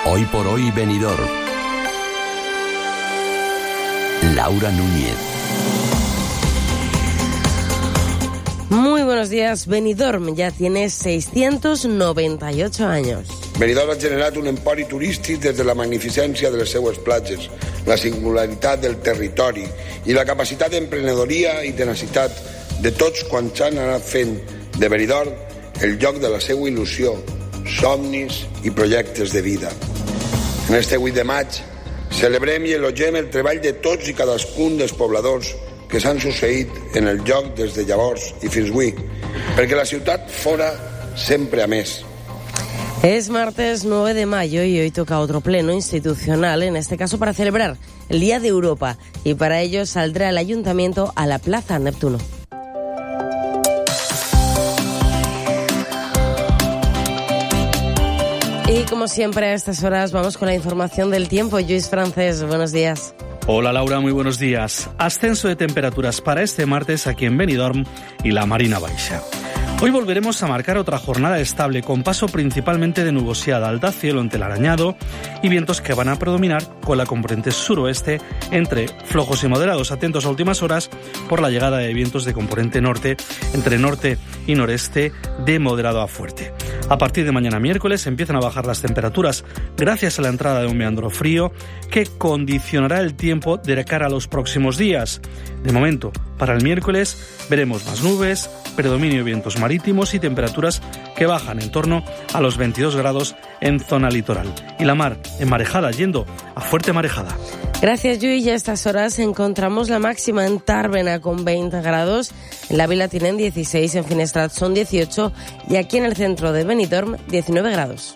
Hoy por hoy Benidorm. Laura Núñez. Muy buenos días. Benidorm ja tiene 698 años. Benidorm ha generat un empori turístic des de la magnificència de les seues platges, la singularitat del territori i la capacitat d'emprenedoria i tenacitat de tots quants han anat fent de Benidorm el lloc de la seva il·lusió, somnis i projectes de vida. En este 8 de maig celebrem i elogiem el treball de tots i cadascun dels pobladors que s'han succeït en el lloc des de llavors i fins avui, perquè la ciutat fora sempre a més. Es martes 9 de mayo y hoy toca otro pleno institucional, en este caso para celebrar el Día de Europa, y para ello saldrá el Ayuntamiento a la Plaza Neptuno. Y como siempre a estas horas vamos con la información del tiempo. Lluís Francés, buenos días. Hola Laura, muy buenos días. Ascenso de temperaturas para este martes aquí en Benidorm y la Marina Baixa. Hoy volveremos a marcar otra jornada estable con paso principalmente de nubosidad alta, cielo entelarañado y vientos que van a predominar con la componente suroeste entre flojos y moderados. Atentos a últimas horas por la llegada de vientos de componente norte entre norte y noreste de moderado a fuerte. A partir de mañana miércoles empiezan a bajar las temperaturas gracias a la entrada de un meandro frío que condicionará el tiempo de cara a los próximos días. De momento, para el miércoles veremos más nubes, predominio de vientos marítimos y temperaturas que bajan en torno a los 22 grados en zona litoral. Y la mar enmarejada, yendo a fuerte marejada. Gracias, Lluís. Y a estas horas encontramos la máxima en Tàrbena con 20 grados. En la Vila tienen 16, en Finestrat son 18 y aquí en el centro de Benidorm 19 grados.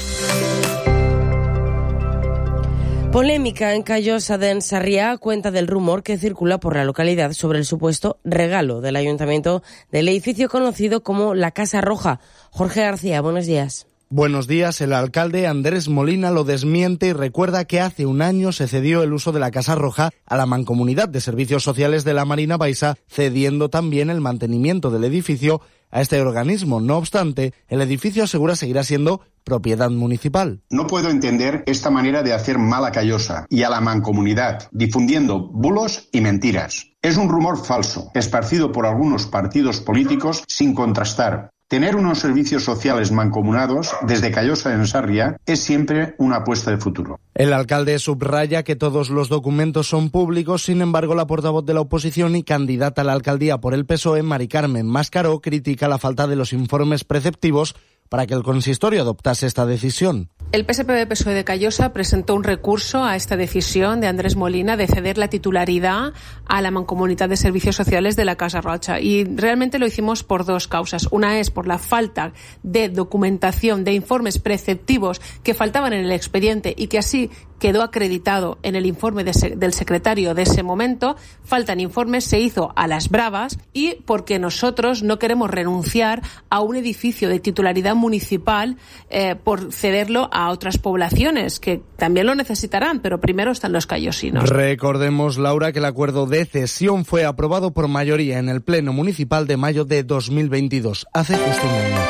Polémica en Callosa de Sarriá a cuenta del rumor que circula por la localidad sobre el supuesto regalo del ayuntamiento del edificio conocido como la Casa Roja. Jorge García, buenos días. Buenos días. El alcalde Andrés Molina lo desmiente y recuerda que hace un año se cedió el uso de la Casa Roja a la Mancomunidad de Servicios Sociales de la Marina Baixa, cediendo también el mantenimiento del edificio a este organismo. No obstante, el edificio asegura seguirá siendo propiedad municipal. No puedo entender esta manera de hacer mal a Callosa y a la mancomunidad, difundiendo bulos y mentiras. Es un rumor falso, esparcido por algunos partidos políticos sin contrastar. Tener unos servicios sociales mancomunados desde Callosa en Sarriá es siempre una apuesta de futuro. El alcalde subraya que todos los documentos son públicos. Sin embargo, la portavoz de la oposición y candidata a la alcaldía por el PSOE, Mari Carmen Mascaró, critica la falta de los informes preceptivos para que el consistorio adoptase esta decisión. El PSPB-PSOE de Callosa presentó un recurso a esta decisión de Andrés Molina de ceder la titularidad a la Mancomunitat de Servicios Sociales de la Casa Roja. Y realmente lo hicimos por dos causas. Una es por la falta de documentación, de informes preceptivos que faltaban en el expediente y que así quedó acreditado en el informe del secretario de ese momento. Faltan informes, se hizo a las bravas, y porque nosotros no queremos renunciar a un edificio de titularidad municipal por cederlo a otras poblaciones que también lo necesitarán, pero primero están los callosinos. Recordemos, Laura, que el acuerdo de cesión fue aprobado por mayoría en el Pleno Municipal de mayo de 2022, hace justo un año.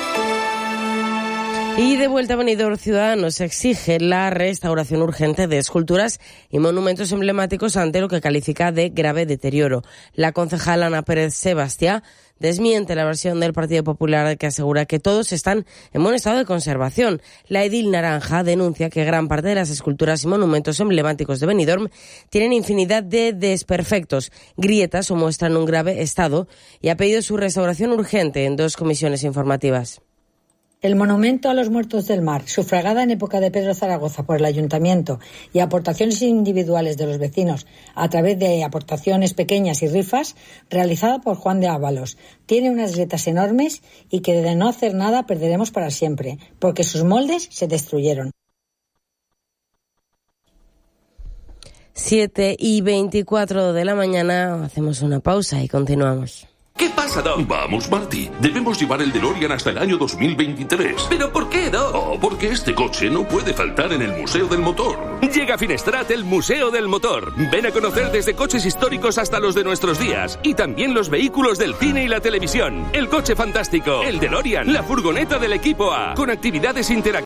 Y de vuelta a Benidorm, Ciudadanos exige la restauración urgente de esculturas y monumentos emblemáticos ante lo que califica de grave deterioro. La concejal Ana Pérez Sebastián desmiente la versión del Partido Popular que asegura que todos están en buen estado de conservación. La edil naranja denuncia que gran parte de las esculturas y monumentos emblemáticos de Benidorm tienen infinidad de desperfectos, grietas o muestran un grave estado, y ha pedido su restauración urgente en 2 comisiones informativas. El monumento a los muertos del mar, sufragada en época de Pedro Zaragoza por el Ayuntamiento, y aportaciones individuales de los vecinos a través de aportaciones pequeñas y rifas, realizada por Juan de Ábalos, tiene unas grietas enormes y que de no hacer nada perderemos para siempre, porque sus moldes se destruyeron. 7:24 de la mañana, hacemos una pausa y continuamos. ¿Qué pasa, Doc? Vamos, Marty. Debemos llevar el DeLorean hasta el año 2023. ¿Pero por qué, Doc? Oh, porque este coche no puede faltar en el Museo del Motor. Llega a Finestrat el Museo del Motor. Ven a conocer desde coches históricos hasta los de nuestros días. Y también los vehículos del cine y la televisión. El coche fantástico, el DeLorean, la furgoneta del equipo A. Con actividades interactivas